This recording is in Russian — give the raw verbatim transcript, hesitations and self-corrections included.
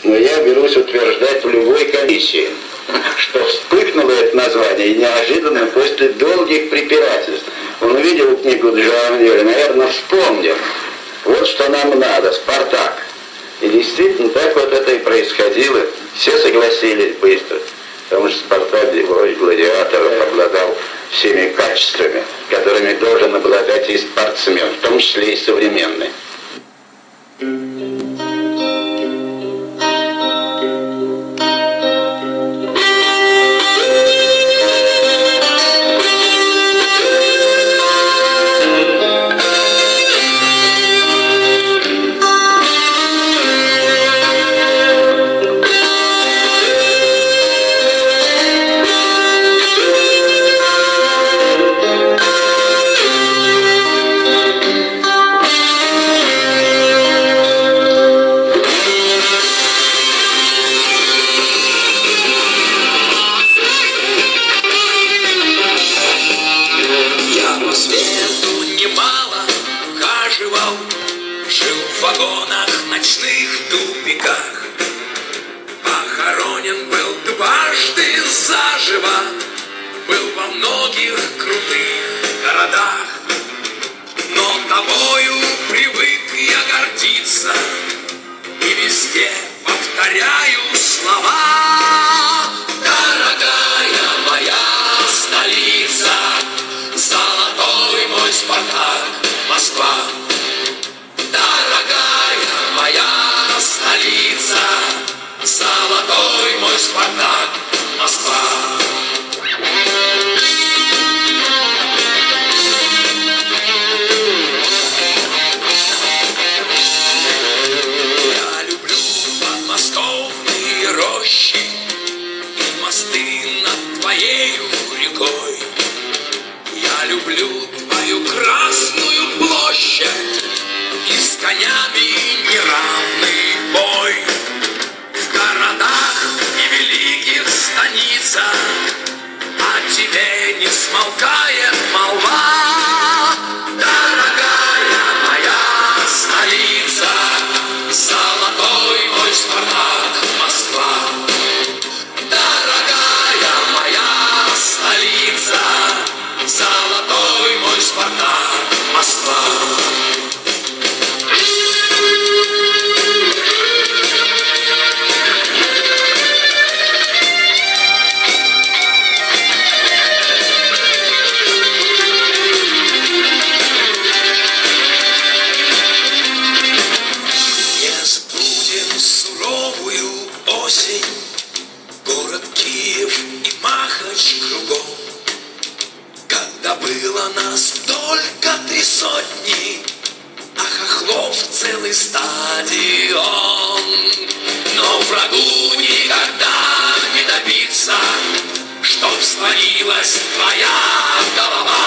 Но я берусь утверждать в любой комиссии, что вспыхнуло это название неожиданно после долгих препирательств. Он увидел книгу Джованни, наверное, вспомнил. Вот что нам надо, «Спартак». И действительно, так вот это и происходило. Все согласились быстро, потому что «Спартак» герой гладиаторов обладал всеми качествами, которыми должен обладать и спортсмен, в том числе и современный. Жил в вагонах, ночных тупиках, похоронен был дважды заживо, был во многих крутых городах. Но тобою привык я гордиться и везде повторяю слова. Дорогая моя столица, золотой мой Спартак, Москва. Дорогая моя столица, золотой мой Спартак, Москва. Я люблю подмосковные рощи и мосты над твоею рекой. Я люблю твою Красную площадь и с конями неравный бой. В городах и великих станицах о тебе не смолкает молва. Дорогая моя столица, золотой мой Спартак, Москва. Дорогая моя столица, золотой мой Спартак, Москва. Город Киев и Махач кругом, когда было нас только три сотни, а хохлов целый стадион. Но врагу никогда не добиться, чтоб склонилась твоя голова.